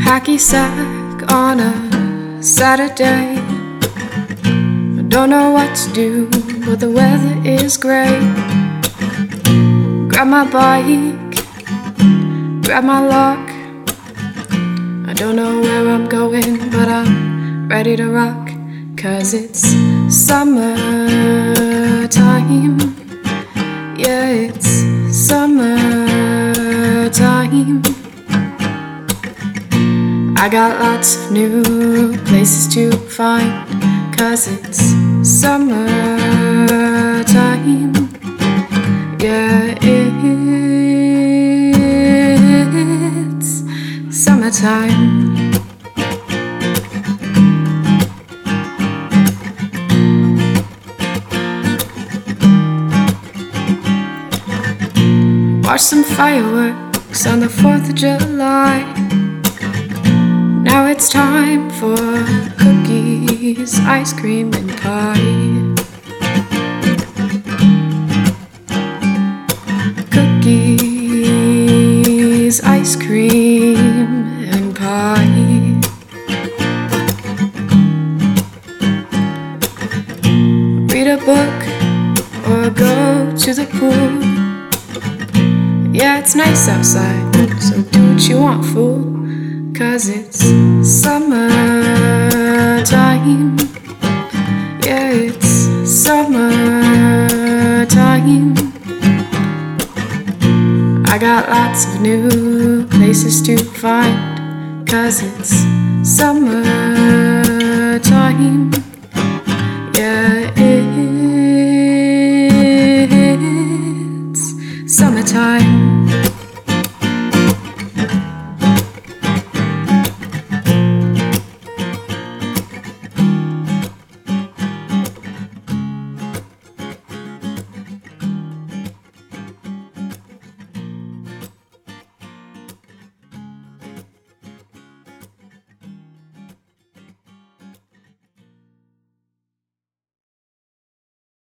hacky sack on a Saturday. I don't know what to do, but the weather is great. Grab my bike, grab my lock. I don't know where I'm going, but I'm ready to rock. 'Cause it's summertime. Yeah, it's summertime. I got lots of new places to find. 'Cause it's summertime. Yeah, it's summertime. Watch some fireworks on the 4th of July. Now it's time for cookies, ice cream, and pie. Cookies, ice cream, and pie. Read a book or go to the pool. Yeah, it's nice outside, so do what you want, fool. 'Cause it's summertime. Yeah, it's summertime. I got lots of new places to find. 'Cause it's summertime.